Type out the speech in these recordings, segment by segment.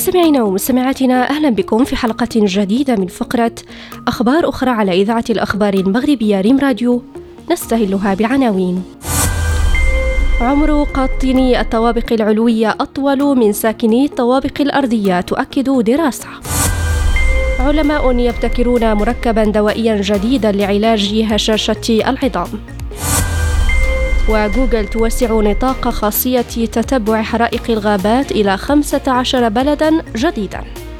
مستمعينا ومستمعاتنا، أهلا بكم في حلقة جديدة من فقرة أخبار أخرى على إذاعة الأخبار المغربية ريم راديو، نستهلها بالعناوين. عمر قاطني الطوابق العلوية أطول من ساكني الطوابق الأرضية، تؤكد دراسة. علماء يبتكرون مركبا دوائيا جديدا لعلاج هشاشة العظام. وجوجل توسع نطاق خاصية تتبع حرائق الغابات إلى 15 بلدا جديدا.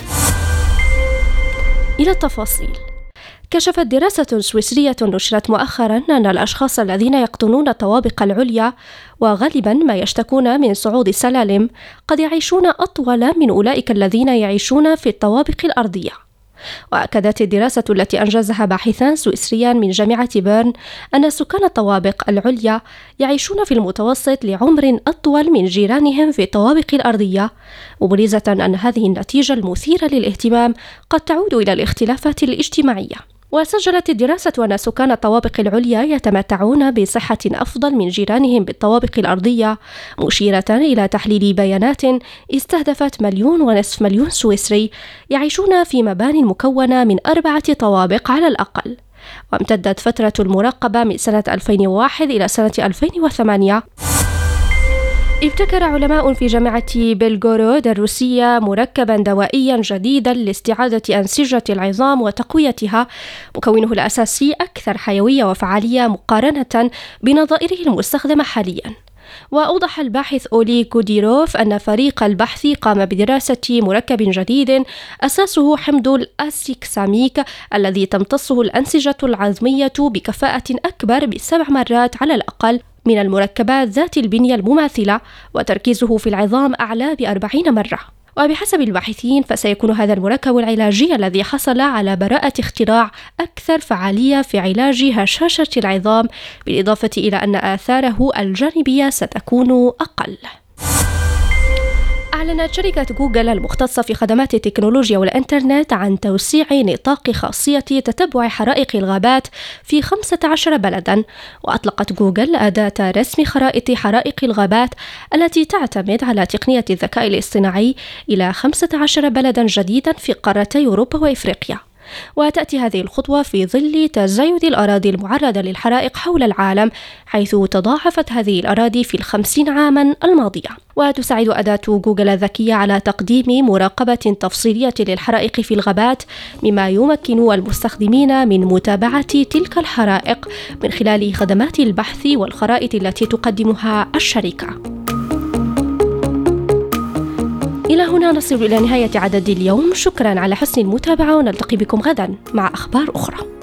إلى التفاصيل. كشفت دراسة سويسرية نشرت مؤخرا أن الأشخاص الذين يقطنون الطوابق العليا وغالبا ما يشتكون من صعود السلالم قد يعيشون أطول من أولئك الذين يعيشون في الطوابق الأرضية. وأكدت الدراسة التي أنجزها باحثان سويسريان من جامعة بيرن أن سكان الطوابق العليا يعيشون في المتوسط لعمر أطول من جيرانهم في الطوابق الأرضية، مبرزة أن هذه النتيجة المثيرة للاهتمام قد تعود إلى الاختلافات الاجتماعية. وسجلت الدراسة أن سكان الطوابق العليا يتمتعون بصحة أفضل من جيرانهم بالطوابق الأرضية، مشيرة إلى تحليل بيانات استهدفت 1.5 مليون سويسري يعيشون في مبانٍ مكونة من 4 طوابق على الأقل. وامتدت فترة المراقبة من سنة 2001 إلى سنة 2008. ابتكر علماء في جامعة بلغورود الروسية مركبا دوائيا جديدا لاستعادة أنسجة العظام وتقويتها، مكونه الأساسي أكثر حيوية وفعالية مقارنة بنظائره المستخدمة حاليا. وأوضح الباحث أولي كوديروف أن فريق البحث قام بدراسة مركب جديد أساسه حمض الأسيكساميك الذي تمتصه الأنسجة العظمية بكفاءة أكبر ب7 مرات على الأقل من المركبات ذات البنية المماثلة، وتركيزه في العظام أعلى ب40 مرة. وبحسب الباحثين فسيكون هذا المركب العلاجي الذي حصل على براءة اختراع أكثر فعالية في علاج هشاشة العظام، بالإضافة إلى أن آثاره الجانبية ستكون أقل. أعلنت شركة جوجل المختصة في خدمات التكنولوجيا والإنترنت عن توسيع نطاق خاصية تتبع حرائق الغابات في 15 بلدا. وأطلقت جوجل أداة رسم خرائط حرائق الغابات التي تعتمد على تقنية الذكاء الاصطناعي إلى 15 بلدا جديدا في قارتي أوروبا وإفريقيا. وتأتي هذه الخطوة في ظل تزايد الأراضي المعرضة للحرائق حول العالم، حيث تضاعفت هذه الأراضي في 50 عاما الماضية. وتساعد أداة جوجل الذكية على تقديم مراقبة تفصيلية للحرائق في الغابات، مما يمكن المستخدمين من متابعة تلك الحرائق من خلال خدمات البحث والخرائط التي تقدمها الشركة. إلى هنا نصل إلى نهاية عدد اليوم. شكرا على حسن المتابعة، ونلتقي بكم غدا مع أخبار أخرى.